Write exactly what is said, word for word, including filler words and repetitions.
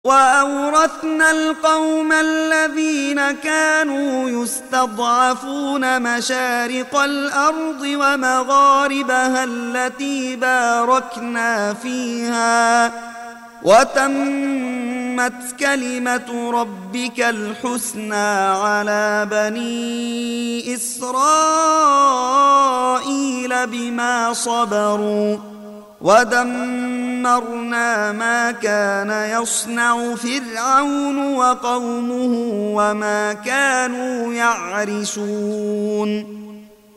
وأورثنا القوم الذين كانوا يستضعفون مشارق الأرض ومغاربها التي باركنا فيها وتمت كلمة ربك الحسنى على بني إسرائيل بما صبروا ودمرنا ما كان يصنع فرعون وقومه وما كانوا يعرشون